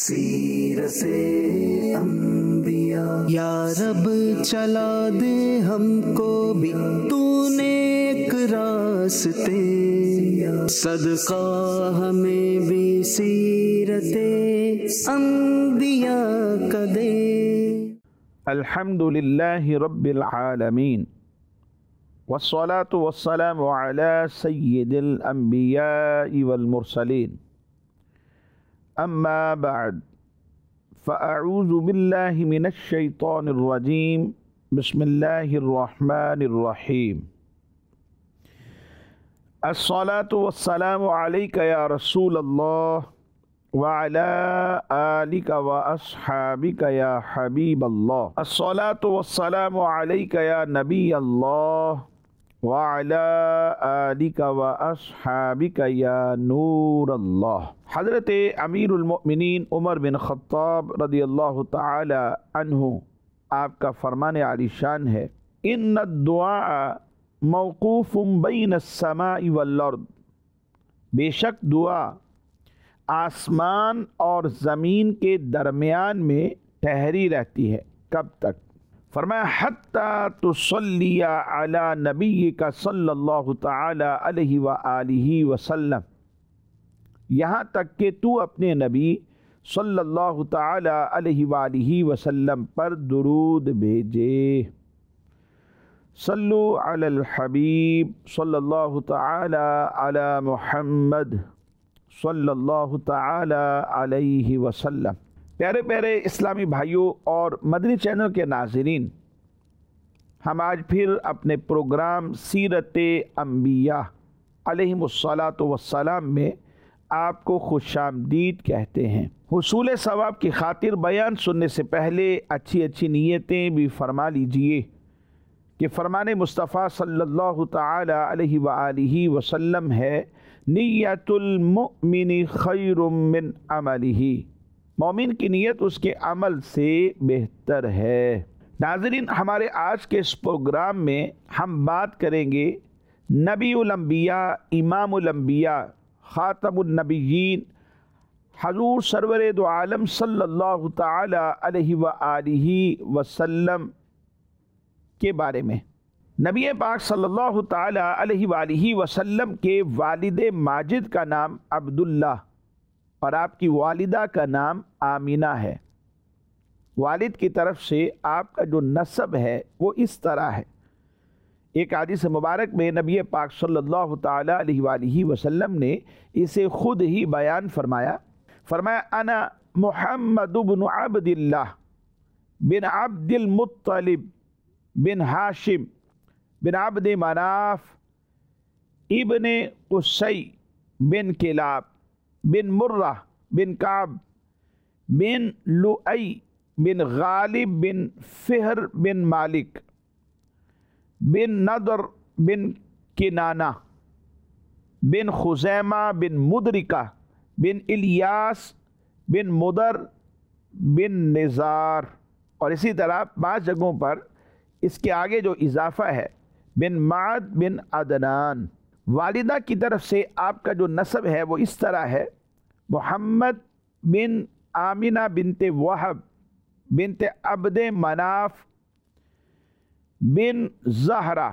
سیرت سے انبیاء یا رب چلا دے ہم کو بھی تو نیک راستے، صدقہ ہمیں بھی سیرت انبیاء کا دے۔ الحمد للہ رب العالمین والصلاة والسلام على سید الانبیاء والمرسلین، اما بعد فاعوذ باللہ من الشیطان الرجیم، بسم اللہ الرحمن الرحیم۔ الصلاة والسلام علیک یا رسول اللہ وعلى آلک واصحابک یا حبیب اللہ، الصلاة والسلام علیک یا نبی اللہ وعلى آلک واصحابک یا نور اللہ۔ حضرت امیر المؤمنین عمر بن خطاب رضی اللہ تعالی عنہ آپ کا فرمان عالی شان ہے، ان الدعاء موقوف بین السماء والارض، بے شک دعا آسمان اور زمین کے درمیان میں ٹھہری رہتی ہے۔ کب تک؟ فرمایا حتی تصلی علی نبیک صلی اللہ تعالی علیہ وآلہ وسلم، یہاں تک کہ تو اپنے نبی صلی اللہ تعالی علیہ وآلہ وسلم پر درود بھیجے۔ صلو علی الحبیب صلی اللہ تعالی علی محمد صلی اللہ تعالی علیہ وسلم۔ پیارے پیارے اسلامی بھائیوں اور مدنی چینل کے ناظرین، ہم آج پھر اپنے پروگرام سیرت انبیاء علیہم الصلاۃ والسلام میں آپ کو خوش آمدید کہتے ہیں۔ حصول ثواب کی خاطر بیان سننے سے پہلے اچھی نیتیں بھی فرما لیجئے کہ فرمان مصطفیٰ صلی اللہ تعالی علیہ وآلہ وسلم ہے، نیت المؤمن خیر من عملہ، مومن کی نیت اس کے عمل سے بہتر ہے۔ ناظرین، ہمارے آج کے اس پروگرام میں ہم بات کریں گے نبی الانبیاء، امام الانبیاء، خاتم النبیین، حضور سرور دو عالم صلی اللہ تعالی علیہ وآلہ وسلم کے بارے میں۔ نبی پاک صلی اللہ تعالی علیہ وآلہ وسلم کے والد ماجد کا نام عبداللہ اور آپ کی والدہ کا نام آمینہ ہے۔ والد کی طرف سے آپ کا جو نسب ہے وہ اس طرح ہے۔ ایک حدیث مبارک میں نبی پاک صلی اللہ تعالی علیہ وآلہ وسلم نے اسے خود ہی بیان فرمایا۔ انا محمد بن عبد اللہ بن عبد المطلب بن ہاشم بن عبد مناف ابن قصی بن کلاب بن مرہ بن کعب بن لؤی بن غالب بن فہر بن مالک بن نضر بن کنانہ بن خزیمہ بن مدرکہ بن الیاس بن مدر بن نزار، اور اسی طرح 5 جگہوں پر اس کے آگے جو اضافہ ہے بن معد بن عدنان۔ والدہ کی طرف سے آپ کا جو نسب ہے وہ اس طرح ہے، محمد بن آمینہ بنت وہب بنت عبد مناف بن زہرہ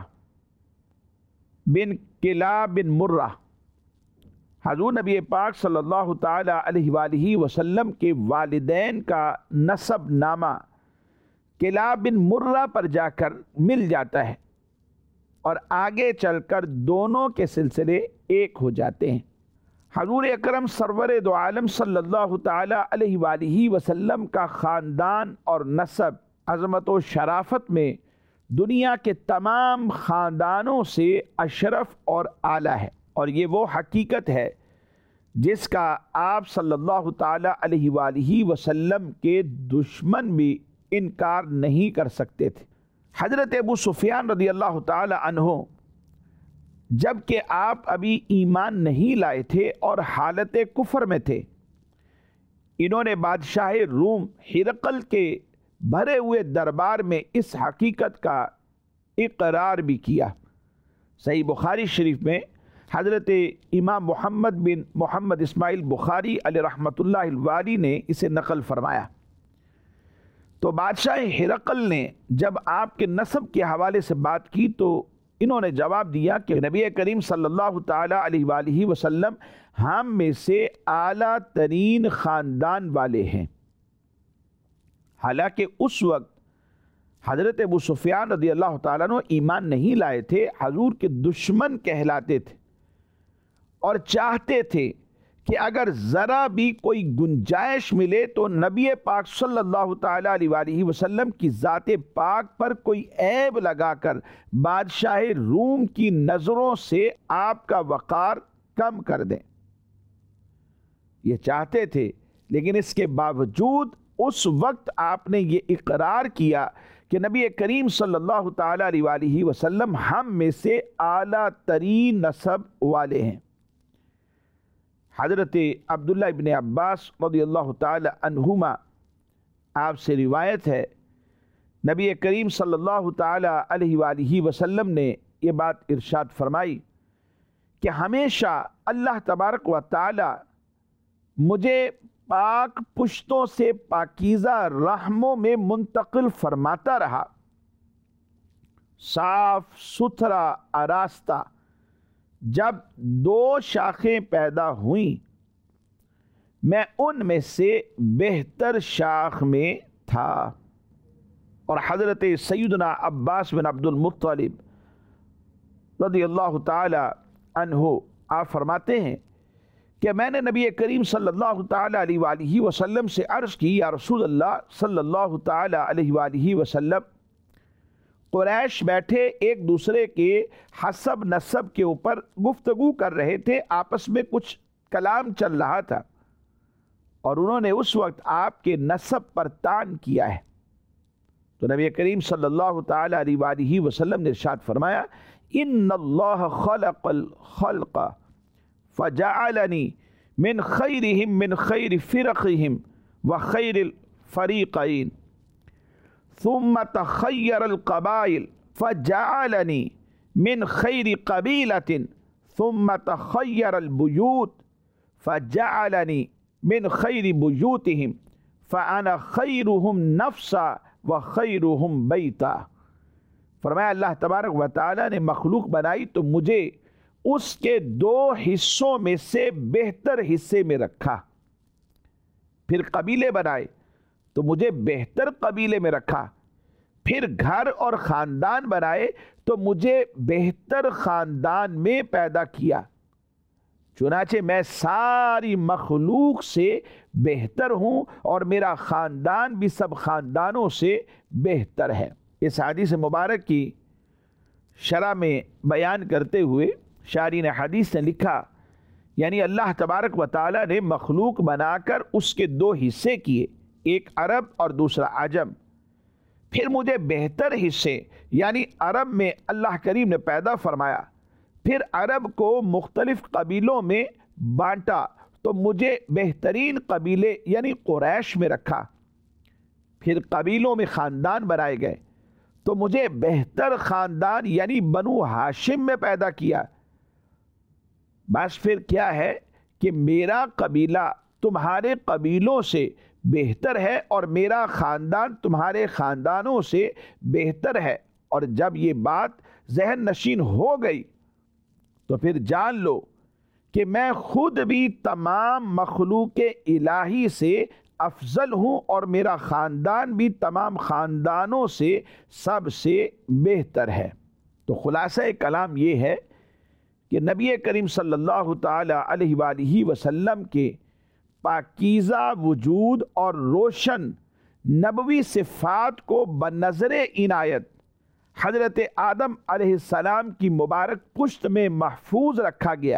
بن کلاب بن مرہ۔ حضور نبی پاک صلی اللہ تعالی علیہ وآلہ وسلم کے والدین کا نسب نامہ کلاب بن مرہ پر جا کر مل جاتا ہے اور آگے چل کر دونوں کے سلسلے ایک ہو جاتے ہیں۔ حضور اکرم سرور دو عالم صلی اللہ تعالی علیہ وآلہ وسلم کا خاندان اور نسب عظمت و شرافت میں دنیا کے تمام خاندانوں سے اشرف اور اعلیٰ ہے، اور یہ وہ حقیقت ہے جس کا آپ صلی اللہ تعالی علیہ وآلہ وسلم کے دشمن بھی انکار نہیں کر سکتے تھے۔ حضرت ابو سفیان رضی اللہ تعالی عنہ جب کہ آپ ابھی ایمان نہیں لائے تھے اور حالت کفر میں تھے، انہوں نے بادشاہ روم ہرقل کے بھرے ہوئے دربار میں اس حقیقت کا اقرار بھی کیا۔ صحیح بخاری شریف میں حضرت امام محمد بن محمد اسماعیل بخاری علیہ رحمۃ اللہ الوالی نے اسے نقل فرمایا۔ تو بادشاہ ہرقل نے جب آپ کے نسب کے حوالے سے بات کی تو انہوں نے جواب دیا کہ نبی کریم صلی اللہ تعالیٰ علیہ وآلہ وسلم ہم میں سے اعلیٰ ترین خاندان والے ہیں۔ حالانکہ اس وقت حضرت ابو سفیان رضی اللہ تعالیٰ عنہ ایمان نہیں لائے تھے، حضور کے دشمن کہلاتے تھے اور چاہتے تھے کہ اگر ذرا بھی کوئی گنجائش ملے تو نبی پاک صلی اللہ تعالیٰ علیہ وآلہ وسلم کی ذات پاک پر کوئی عیب لگا کر بادشاہ روم کی نظروں سے آپ کا وقار کم کر دیں۔ یہ چاہتے تھے، لیکن اس کے باوجود اس وقت آپ نے یہ اقرار کیا کہ نبی کریم صلی اللہ تعالیٰ علیہ وآلہ وسلم ہم میں سے اعلیٰ ترین نسب والے ہیں۔ حضرت عبداللہ ابن عباس رضی اللہ تعالی عنہما آپ سے روایت ہے، نبی کریم صلی اللہ تعالی علیہ وآلہ وسلم نے یہ بات ارشاد فرمائی کہ ہمیشہ اللہ تبارک و تعالی مجھے پاک پشتوں سے پاکیزہ رحموں میں منتقل فرماتا رہا، صاف ستھرا آراستہ۔ جب دو شاخیں پیدا ہوئیں میں ان میں سے بہتر شاخ میں تھا۔ اور حضرت سیدنا عباس بن عبد المطلب رضی اللہ تعالی عنہ آپ فرماتے ہیں کہ میں نے نبی کریم صلی اللہ تعالی علیہ وآلہ وسلم سے عرض کی، یا رسول اللہ صلی اللہ تعالی علیہ وآلہ وسلم، قریش بیٹھے ایک دوسرے کے حسب نسب کے اوپر گفتگو کر رہے تھے، آپس میں کچھ کلام چل رہا تھا اور انہوں نے اس وقت آپ کے نسب پر طعن کیا ہے۔ تو نبی کریم صلی اللہ تعالی علیہ وآلہ وسلم نے ارشاد فرمایا، ان اللہ خلق الخلق فجعلنی من خیرہم من خیر فرقہم وخیر الفریقین ثم تخیر القبائل فجعلنی من خیر قبیلۃ ثم تخیر البیوت فجعلنی من خیر بیوتہم فانا خیرہم نفسا وخیرہم بیتا۔ فرمایا اللہ تبارک و تعالی نے مخلوق بنائی تو مجھے اس کے دو حصوں میں سے بہتر حصے میں رکھا، پھر قبیلے بنائے تو مجھے بہتر قبیلے میں رکھا، پھر گھر اور خاندان بنائے تو مجھے بہتر خاندان میں پیدا کیا۔ چنانچہ میں ساری مخلوق سے بہتر ہوں اور میرا خاندان بھی سب خاندانوں سے بہتر ہے۔ اس حدیث مبارک کی شرح میں بیان کرتے ہوئے شارحین حدیث نے لکھا، یعنی اللہ تبارک و تعالی نے مخلوق بنا کر اس کے دو حصے کیے، ایک عرب اور دوسرا عجم، پھر مجھے بہتر حصے یعنی عرب میں اللہ کریم نے پیدا فرمایا، پھر عرب کو مختلف قبیلوں میں بانٹا تو مجھے بہترین قبیلے یعنی قریش میں رکھا، پھر قبیلوں میں خاندان بنائے گئے تو مجھے بہتر خاندان یعنی بنو ہاشم میں پیدا کیا۔ بس پھر کیا ہے کہ میرا قبیلہ تمہارے قبیلوں سے بہتر ہے اور میرا خاندان تمہارے خاندانوں سے بہتر ہے، اور جب یہ بات ذہن نشین ہو گئی تو پھر جان لو کہ میں خود بھی تمام مخلوق الہی سے افضل ہوں اور میرا خاندان بھی تمام خاندانوں سے سب سے بہتر ہے۔ تو خلاصہ کلام یہ ہے کہ نبی کریم صلی اللہ تعالی علیہ وآلہ وسلم کے پاکیزہ وجود اور روشن نبوی صفات کو بنظر عنایت حضرت آدم علیہ السلام کی مبارک پشت میں محفوظ رکھا گیا۔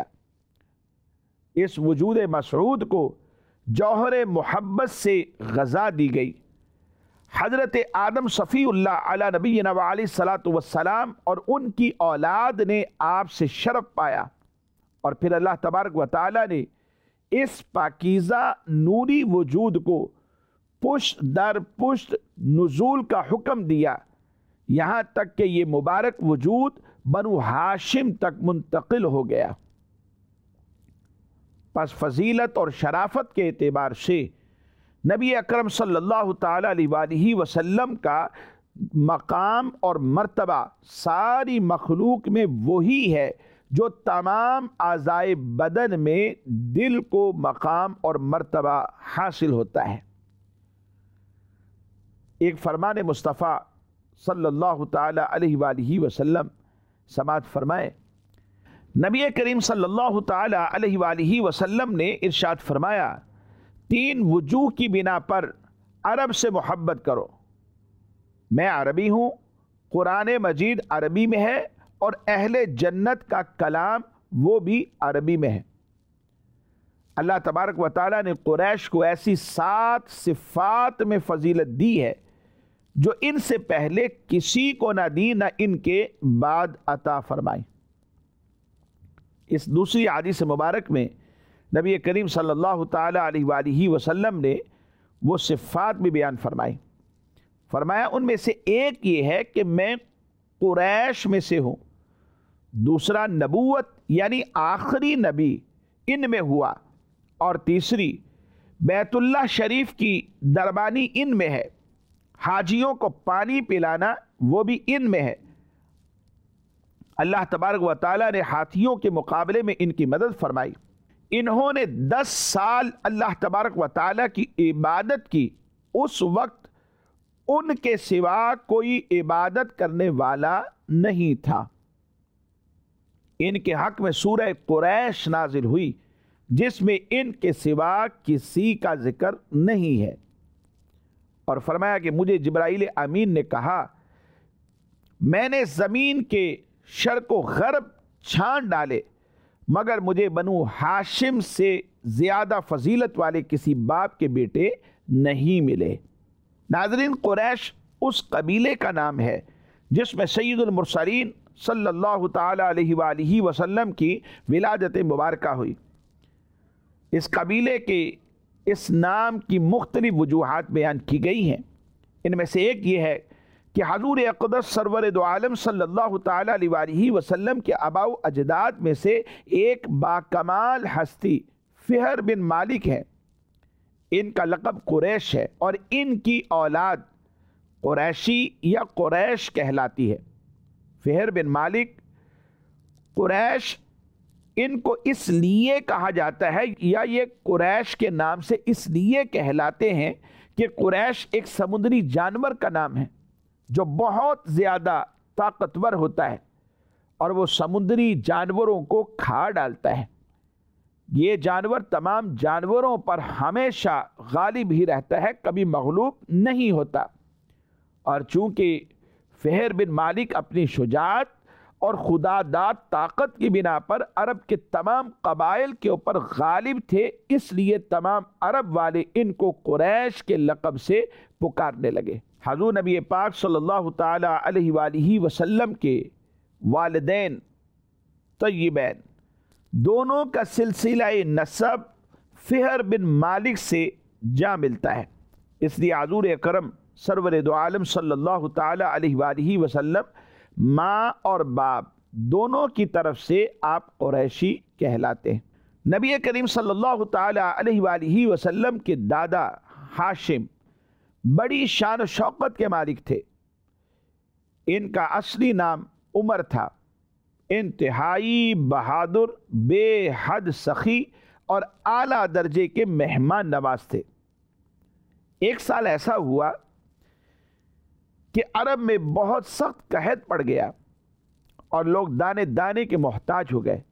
اس وجود مسعود کو جوہر محبت سے غذا دی گئی۔ حضرت آدم صفی اللہ علی نبینا علیہ الصلاۃ والسلام اور ان کی اولاد نے آپ سے شرف پایا، اور پھر اللہ تبارک و تعالی نے اس پاکیزہ نوری وجود کو پشت در پشت نزول کا حکم دیا، یہاں تک کہ یہ مبارک وجود بنو ہاشم تک منتقل ہو گیا۔ پس فضیلت اور شرافت کے اعتبار سے نبی اکرم صلی اللہ تعالیٰ علیہ وآلہ وسلم کا مقام اور مرتبہ ساری مخلوق میں وہی ہے جو تمام اعضائے بدن میں دل کو مقام اور مرتبہ حاصل ہوتا ہے۔ ایک فرمان مصطفیٰ صلی اللہ تعالیٰ علیہ وآلہ وسلم سماعت فرمائے، نبی کریم صلی اللہ تعالیٰ علیہ وآلہ وسلم نے ارشاد فرمایا، 3 وجوہ کی بنا پر عرب سے محبت کرو۔ میں عربی ہوں، قرآن مجید عربی میں ہے، اور اہل جنت کا کلام وہ بھی عربی میں ہے۔ اللہ تبارک و تعالیٰ نے قریش کو ایسی 7 صفات میں فضیلت دی ہے جو ان سے پہلے کسی کو نہ دی، نہ ان کے بعد عطا فرمائی۔ اس دوسری حدیث مبارک میں نبی کریم صلی اللہ تعالیٰ علیہ وآلہ وسلم نے وہ صفات بھی بیان فرمائی۔ فرمایا ان میں سے ایک یہ ہے کہ میں قریش میں سے ہوں، دوسرا نبوت یعنی آخری نبی ان میں ہوا، اور تیسری بیت اللہ شریف کی دربانی ان میں ہے، حاجیوں کو پانی پلانا وہ بھی ان میں ہے۔ اللہ تبارک و تعالیٰ نے ہاتھیوں کے مقابلے میں ان کی مدد فرمائی۔ انہوں نے 10 سال اللہ تبارک و تعالیٰ کی عبادت کی، اس وقت ان کے سوا کوئی عبادت کرنے والا نہیں تھا۔ ان کے حق میں سورہ قریش نازل ہوئی جس میں ان کے سوا کسی کا ذکر نہیں ہے، اور فرمایا کہ مجھے جبرائیل امین نے کہا، میں نے زمین کے شرق و غرب چھان ڈالے مگر مجھے بنو ہاشم سے زیادہ فضیلت والے کسی باپ کے بیٹے نہیں ملے۔ ناظرین، قریش اس قبیلے کا نام ہے جس میں سید المرسلین صلی اللہ تعالیٰ علیہ وآلہ وسلم کی ولادت مبارکہ ہوئی۔ اس قبیلے کے اس نام کی مختلف وجوہات بیان کی گئی ہیں۔ ان میں سے ایک یہ ہے کہ حضور اقدس سرور دو عالم صلی اللہ تعالیٰ علیہ وآلہ وسلم کے آباء و اجداد میں سے ایک باکمال ہستی فہر بن مالک ہے۔ ان کا لقب قریش ہے اور ان کی اولاد قریشی یا قریش کہلاتی ہے۔ فہر بن مالک قریش ان کو اس لیے کہا جاتا ہے یا یہ قریش کے نام سے اس لیے کہلاتے ہیں کہ قریش ایک سمندری جانور کا نام ہے جو بہت زیادہ طاقتور ہوتا ہے اور وہ سمندری جانوروں کو کھا ڈالتا ہے۔ یہ جانور تمام جانوروں پر ہمیشہ غالب ہی رہتا ہے، کبھی مغلوب نہیں ہوتا، اور چونکہ فہر بن مالک اپنی شجاعت اور خدا داد طاقت کی بنا پر عرب کے تمام قبائل کے اوپر غالب تھے، اس لیے تمام عرب والے ان کو قریش کے لقب سے پکارنے لگے۔ حضور نبی پاک صلی اللہ تعالی علیہ وآلہ وسلم کے والدین طیبین دونوں کا سلسلہ نسب فہر بن مالک سے جا ملتا ہے، اس لیے حضور اکرم سرور دو عالم صلی اللہ تعالی علیہ وآلہ وسلم ماں اور باپ دونوں کی طرف سے آپ قریشی کہلاتے ہیں۔ نبی کریم صلی اللہ تعالی علیہ وآلہ وسلم کے دادا ہاشم بڑی شان و شوقت کے مالک تھے۔ ان کا اصلی نام عمر تھا۔ انتہائی بہادر، بے حد سخی اور اعلیٰ درجے کے مہمان نواز تھے۔ ایک سال ایسا ہوا کہ عرب میں بہت سخت قحط پڑ گیا اور لوگ دانے دانے کے محتاج ہو گئے۔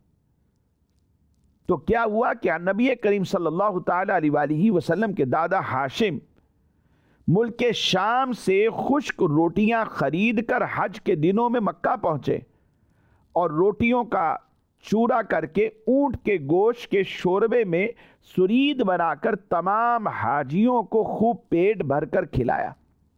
تو کیا ہوا کہ نبی کریم صلی اللہ تعالی علیہ وآلہ وسلم کے دادا ہاشم ملک شام سے خشک روٹیاں خرید کر حج کے دنوں میں مکہ پہنچے اور روٹیوں کا چورا کر کے اونٹ کے گوشت کے شوربے میں سرید بنا کر تمام حاجیوں کو خوب پیٹ بھر کر کھلایا۔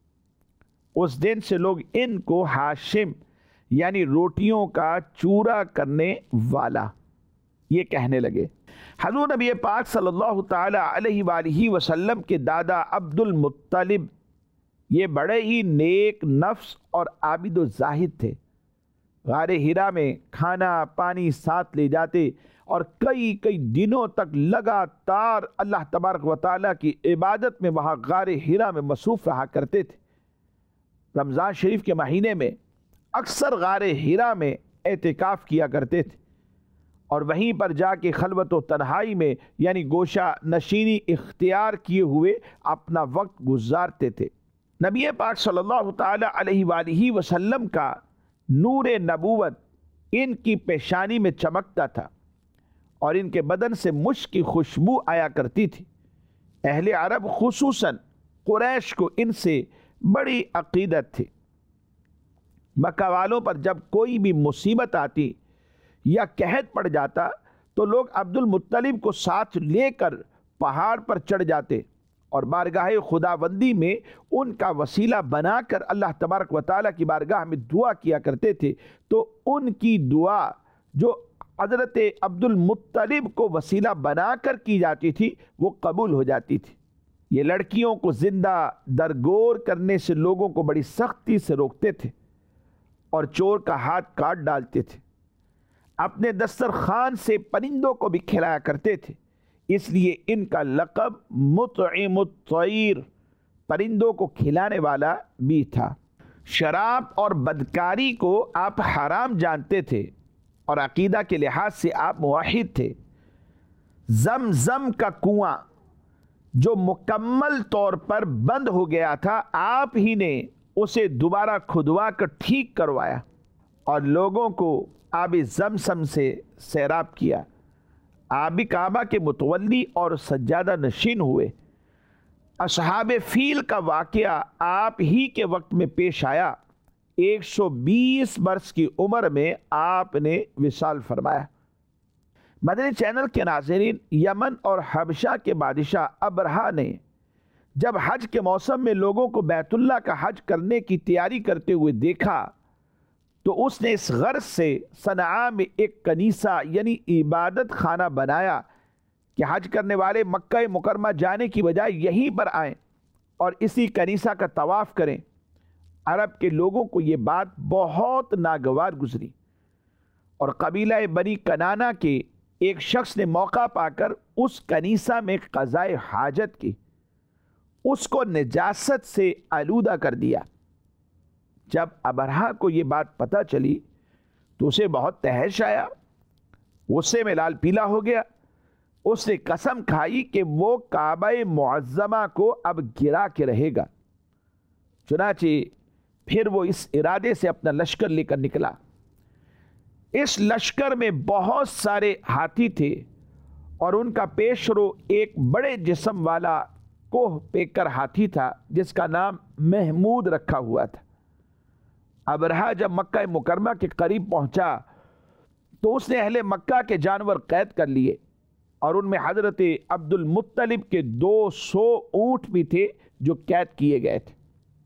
اس دن سے لوگ ان کو ہاشم یعنی روٹیوں کا چورا کرنے والا یہ کہنے لگے۔ حضور نبی پاک صلی اللہ تعالی علیہ وآلہ وسلم کے دادا عبد المطلب یہ بڑے ہی نیک نفس اور عابد و زاہد تھے۔ غار ہرا میں کھانا پانی ساتھ لے جاتے اور کئی کئی دنوں تک لگاتار اللہ تبارک و تعالیٰ کی عبادت میں وہاں غار حرا میں مصروف رہا کرتے تھے۔ رمضان شریف کے مہینے میں اکثر غار حرا میں اعتکاف کیا کرتے تھے اور وہیں پر جا کے خلوت و تنہائی میں یعنی گوشہ نشینی اختیار کیے ہوئے اپنا وقت گزارتے تھے۔ نبی پاک صلی اللہ تعالی علیہ وآلہ وسلم کا نور نبوت ان کی پیشانی میں چمکتا تھا اور ان کے بدن سے مشک کی خوشبو آیا کرتی تھی۔ اہل عرب خصوصاً قریش کو ان سے بڑی عقیدت تھی۔ مکہ والوں پر جب کوئی بھی مصیبت آتی یا قحط پڑ جاتا تو لوگ عبد المطلب کو ساتھ لے کر پہاڑ پر چڑھ جاتے اور بارگاہ خداوندی میں ان کا وسیلہ بنا کر اللہ تبارک و تعالیٰ کی بارگاہ میں دعا کیا کرتے تھے، تو ان کی دعا جو حضرت عبد المطلب کو وسیلہ بنا کر کی جاتی تھی وہ قبول ہو جاتی تھی۔ یہ لڑکیوں کو زندہ درگور کرنے سے لوگوں کو بڑی سختی سے روکتے تھے اور چور کا ہاتھ کاٹ ڈالتے تھے۔ اپنے دسترخوان سے پرندوں کو بھی کھلایا کرتے تھے، اس لیے ان کا لقب مطعم الطیر، پرندوں کو کھلانے والا بھی تھا۔ شراب اور بدکاری کو آپ حرام جانتے تھے اور عقیدہ کے لحاظ سے آپ موحد تھے۔ زمزم کا کنواں جو مکمل طور پر بند ہو گیا تھا، آپ ہی نے اسے دوبارہ کھدوا کر ٹھیک کروایا اور لوگوں کو آب زمزم سے سیراب کیا۔ آپ بھی کعبہ کے متولی اور سجادہ نشین ہوئے۔ اصحاب فیل کا واقعہ آپ ہی کے وقت میں پیش آیا۔ 120 برس کی عمر میں آپ نے وصال فرمایا۔ مدنی چینل کے ناظرین، یمن اور حبشہ کے بادشاہ ابرہہ نے جب حج کے موسم میں لوگوں کو بیت اللہ کا حج کرنے کی تیاری کرتے ہوئے دیکھا تو اس نے اس غرض سے صنعاء میں ایک کنیسہ یعنی عبادت خانہ بنایا کہ حج کرنے والے مکہ مکرمہ جانے کی بجائے یہیں پر آئیں اور اسی کنیسہ کا طواف کریں۔ عرب کے لوگوں کو یہ بات بہت ناگوار گزری اور قبیلہ بنی کنانہ کے ایک شخص نے موقع پا کر اس کنیسہ میں قضائے حاجت کی، اس کو نجاست سے آلودہ کر دیا۔ جب ابرہہ کو یہ بات پتہ چلی تو اسے بہت تحش آیا، غصے میں لال پیلا ہو گیا۔ اس نے قسم کھائی کہ وہ کعبہ معظمہ کو اب گرا کے رہے گا۔ چنانچہ پھر وہ اس ارادے سے اپنا لشکر لے کر نکلا۔ اس لشکر میں بہت سارے ہاتھی تھے اور ان کا پیشرو ایک بڑے جسم والا کوہ پیکر ہاتھی تھا جس کا نام محمود رکھا ہوا تھا۔ ابرہہ جب مکہ مکرمہ کے قریب پہنچا تو اس نے اہل مکہ کے جانور قید کر لیے اور ان میں حضرت عبد المطلب کے 200 اونٹ بھی تھے جو قید کیے گئے تھے۔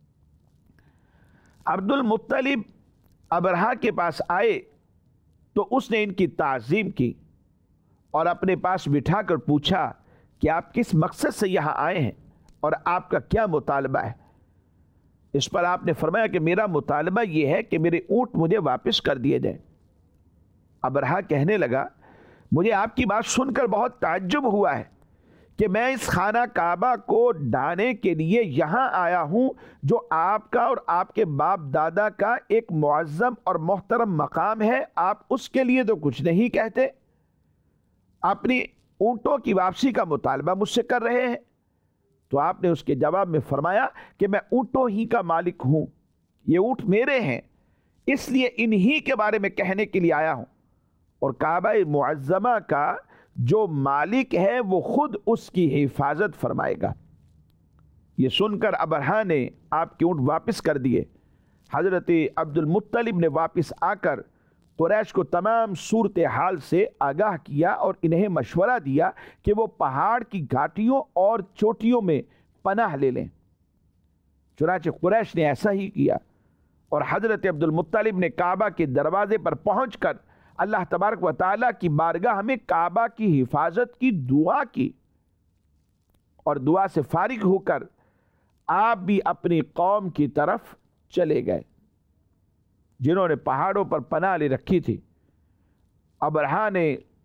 عبد المطلب ابرہہ کے پاس آئے تو اس نے ان کی تعظیم کی اور اپنے پاس بٹھا کر پوچھا کہ آپ کس مقصد سے یہاں آئے ہیں اور آپ کا کیا مطالبہ ہے؟ اس پر آپ نے فرمایا کہ میرا مطالبہ یہ ہے کہ میرے اونٹ مجھے واپس کر دیے جائیں۔ ابرہہ کہنے لگا، مجھے آپ کی بات سن کر بہت تعجب ہوا ہے کہ میں اس خانہ کعبہ کو ڈھانے کے لیے یہاں آیا ہوں جو آپ کا اور آپ کے باپ دادا کا ایک معظم اور محترم مقام ہے، آپ اس کے لیے تو کچھ نہیں کہتے، اپنی اونٹوں کی واپسی کا مطالبہ مجھ سے کر رہے ہیں۔ تو آپ نے اس کے جواب میں فرمایا کہ میں اونٹوں ہی کا مالک ہوں، یہ اونٹ میرے ہیں، اس لیے انہی کے بارے میں کہنے کے لیے آیا ہوں، اور کعبہ معظمہ کا جو مالک ہے وہ خود اس کی حفاظت فرمائے گا۔ یہ سن کر ابرہہ نے آپ کے اونٹ واپس کر دیے۔ حضرت عبد المطلب نے واپس آ کر قریش کو تمام صورتحال سے آگاہ کیا اور انہیں مشورہ دیا کہ وہ پہاڑ کی گھاٹیوں اور چوٹیوں میں پناہ لے لیں۔ چنانچہ قریش نے ایسا ہی کیا اور حضرت عبد المطلب نے کعبہ کے دروازے پر پہنچ کر اللہ تبارک و تعالیٰ کی بارگاہ میں کعبہ کی حفاظت کی دعا کی، اور دعا سے فارغ ہو کر آپ بھی اپنی قوم کی طرف چلے گئے جنہوں نے پہاڑوں پر پناہ لے رکھی تھی۔ ابرہہ نے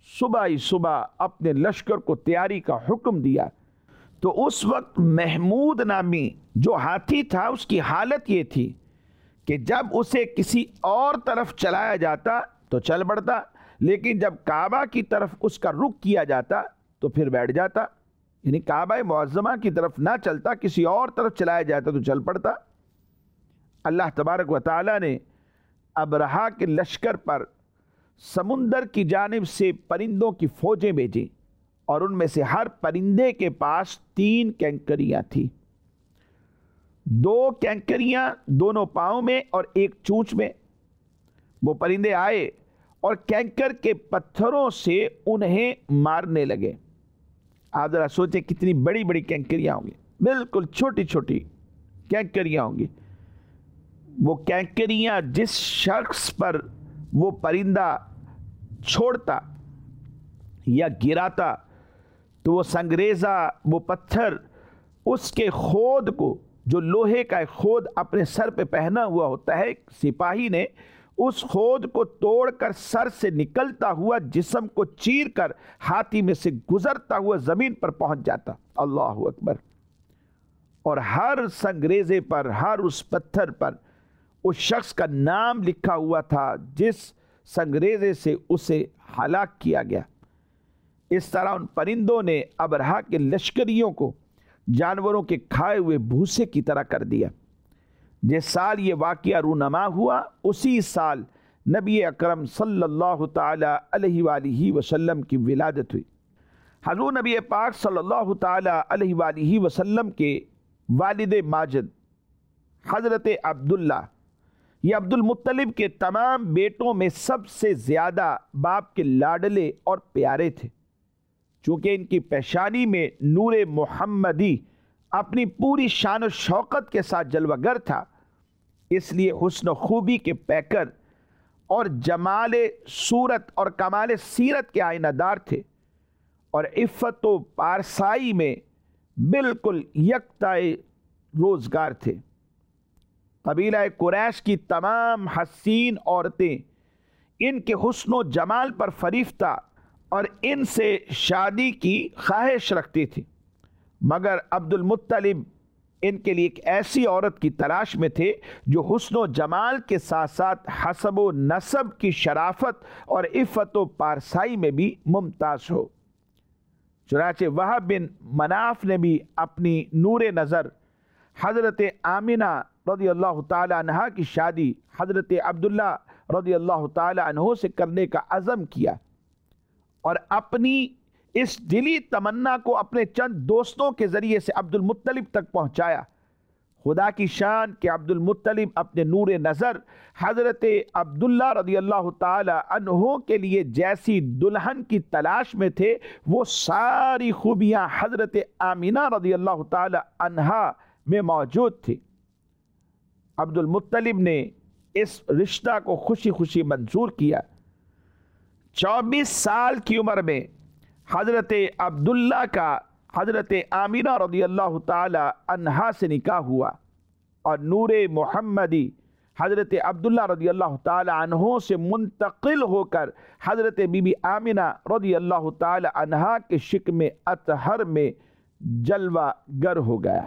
صبح ہی صبح اپنے لشکر کو تیاری کا حکم دیا تو اس وقت محمود نامی جو ہاتھی تھا اس کی حالت یہ تھی کہ جب اسے کسی اور طرف چلایا جاتا تو چل پڑتا، لیکن جب کعبہ کی طرف اس کا رخ کیا جاتا تو پھر بیٹھ جاتا، یعنی کعبہ معظمہ کی طرف نہ چلتا، کسی اور طرف چلایا جاتا تو چل پڑتا۔ اللہ تبارک و تعالیٰ نے ابرہہ کے لشکر پر سمندر کی جانب سے پرندوں کی فوجیں بھیجیں اور ان میں سے ہر پرندے کے پاس 3 کینکریاں تھیں، 2 کینکریاں دونوں پاؤں میں اور 1 چونچ میں۔ وہ پرندے آئے اور کینکر کے پتھروں سے انہیں مارنے لگے۔ آپ ذرا سوچیں کتنی بڑی بڑی کینکریاں ہوں گی، بالکل چھوٹی چھوٹی کینکریاں ہوں گی۔ وہ کینکریاں جس شخص پر وہ پرندہ چھوڑتا یا گراتا تو وہ سنگریزہ، وہ پتھر اس کے خود کو، جو لوہے کا خود اپنے سر پہ پہنا ہوا ہوتا ہے سپاہی نے، اس خود کو توڑ کر سر سے نکلتا ہوا جسم کو چیر کر ہاتھی میں سے گزرتا ہوا زمین پر پہنچ جاتا۔ اللہ اکبر۔ اور ہر سنگریزے پر، ہر اس پتھر پر اس شخص کا نام لکھا ہوا تھا جس سنگریزے سے اسے ہلاک کیا گیا۔ اس طرح ان پرندوں نے ابرہہ کے لشکریوں کو جانوروں کے کھائے ہوئے بھوسے کی طرح کر دیا۔ جس سال یہ واقعہ رونما ہوا اسی سال نبی اکرم صلی اللہ تعالی علیہ وآلہ وسلم کی ولادت ہوئی۔ حضور نبی پاک صلی اللہ تعالی علیہ وآلہ وسلم کے والد ماجد حضرت عبداللہ، یہ عبد المطلب کے تمام بیٹوں میں سب سے زیادہ باپ کے لاڈلے اور پیارے تھے۔ چونکہ ان کی پیشانی میں نور محمدی اپنی پوری شان و شوقت کے ساتھ جلوہ گر تھا، اس لیے حسن و خوبی کے پیکر اور جمال صورت اور کمال سیرت کے آئینہ دار تھے، اور عفت و پارسائی میں بالکل یکتائے روزگار تھے۔ قبیلہ قریش کی تمام حسین عورتیں ان کے حسن و جمال پر فریفتہ اور ان سے شادی کی خواہش رکھتی تھی، مگر عبد المطلب ان کے لیے ایک ایسی عورت کی تلاش میں تھے جو حسن و جمال کے ساتھ ساتھ حسب و نسب کی شرافت اور عفت و پارسائی میں بھی ممتاز ہو۔ چنانچہ وہب بن مناف نے بھی اپنی نور نظر حضرت آمنہ رضی اللہ تعالی عنہ کی شادی حضرت عبداللہ رضی اللہ تعالی عنہ سے کرنے کا عزم کیا، اور اپنی اس دلی تمنا کو اپنے چند دوستوں کے ذریعے سے عبد المطلب تک پہنچایا۔ خدا کی شان کہ عبد المطلب اپنے نور نظر حضرت عبداللہ رضی اللہ تعالی عنہ کے لیے جیسی دلہن کی تلاش میں تھے، وہ ساری خوبیاں حضرت آمنہ رضی اللہ تعالی عنہا میں موجود تھی۔ عبد المطلب نے اس رشتہ کو خوشی خوشی منظور کیا۔ 24 سال کی عمر میں حضرت عبداللہ کا حضرت آمنہ رضی اللہ تعالی عنہا سے نکاح ہوا، اور نور محمدی حضرت عبداللہ رضی اللہ تعالی عنہ سے منتقل ہو کر حضرت بی بی آمنہ رضی اللہ تعالی عنہا کے شکم اطہر میں جلوہ گر ہو گیا۔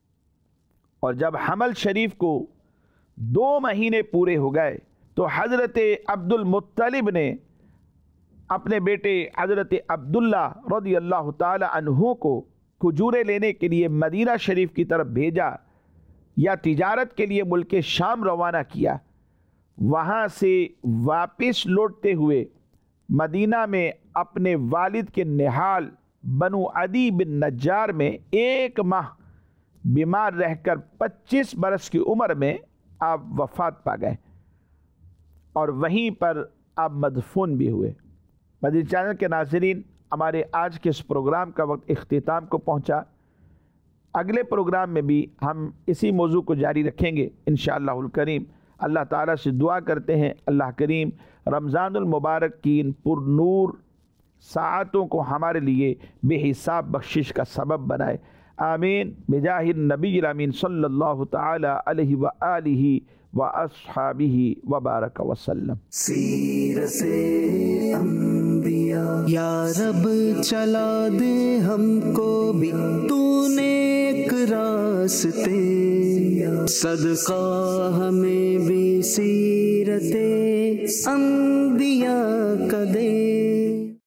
اور جب حمل شریف کو 2 مہینے پورے ہو گئے تو حضرت عبد المطلب نے اپنے بیٹے حضرت عبداللہ رضی اللہ تعالی عنہ کو کھجوریں لینے کے لیے مدینہ شریف کی طرف بھیجا یا تجارت کے لیے ملک شام روانہ کیا۔ وہاں سے واپس لوٹتے ہوئے مدینہ میں اپنے والد کے نہال بنو عدی بن نجار میں 1 ماہ بیمار رہ کر 25 برس کی عمر میں آپ وفات پا گئے، اور وہیں پر آپ مدفون بھی ہوئے۔ مدنی چینل کے ناظرین، ہمارے آج کے اس پروگرام کا وقت اختتام کو پہنچا۔ اگلے پروگرام میں بھی ہم اسی موضوع کو جاری رکھیں گے انشاءاللہ الکریم۔ اللہ تعالیٰ سے دعا کرتے ہیں اللہ کریم رمضان المبارک کی ان پر نور ساعتوں کو ہمارے لیے بے حساب بخشش کا سبب بنائے۔ آمین بجاہ النبی الامین صلی اللہ تعالی علیہ وآلہ واصحابہ وبارک وسلم۔ سیرت انبیاء یا رب چلا دے ہم کو بھی تو نیک راستے، صدقہ ہمیں بھی سیرت انبیاء کا دے۔